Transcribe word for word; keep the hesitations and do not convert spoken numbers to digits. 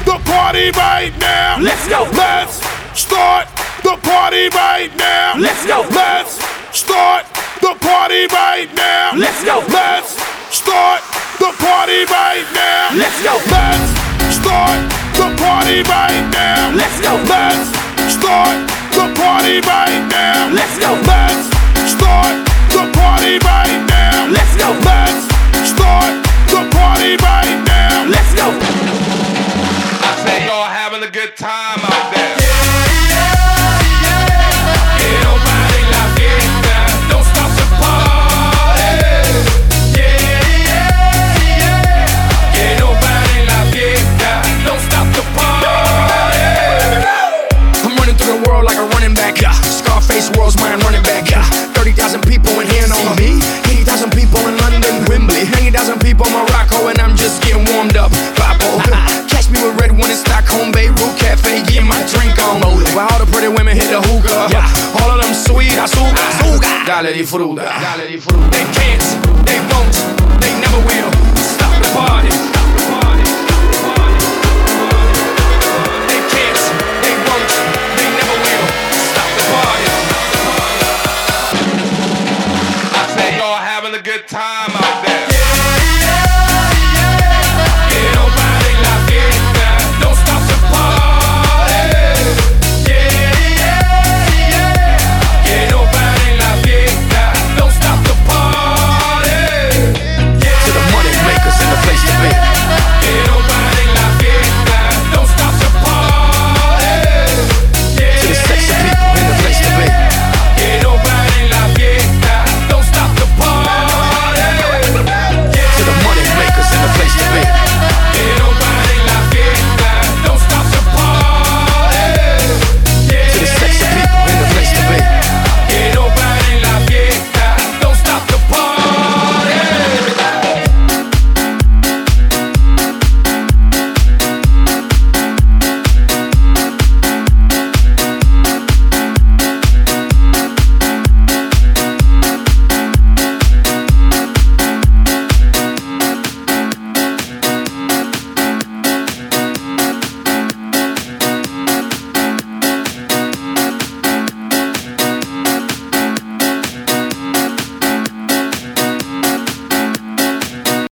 the party right now. Let's go. Let's start the party right now. Let's go. Let's start the party right now. Let's go. Let's start the party right now. Let's go. Let's start the party right now. Let's go. Let's start the party right now. Let's go. Let's start the party right now. Let's go. Let's start the party right now. Let's go. I say y'all having a good time out there. Scarface world's mine running back. thirty thousand people in here know me. eighty thousand people in London, Wembley. ninety thousand people in Morocco, and I'm just getting warmed up. Papo. Catch me with red one in Stockholm, Beirut Cafe, getting my drink on. While all the pretty women hit the hookah. All of them sweet, azúcar. Dale di fruta. They can't, they won't, they never will stop the party.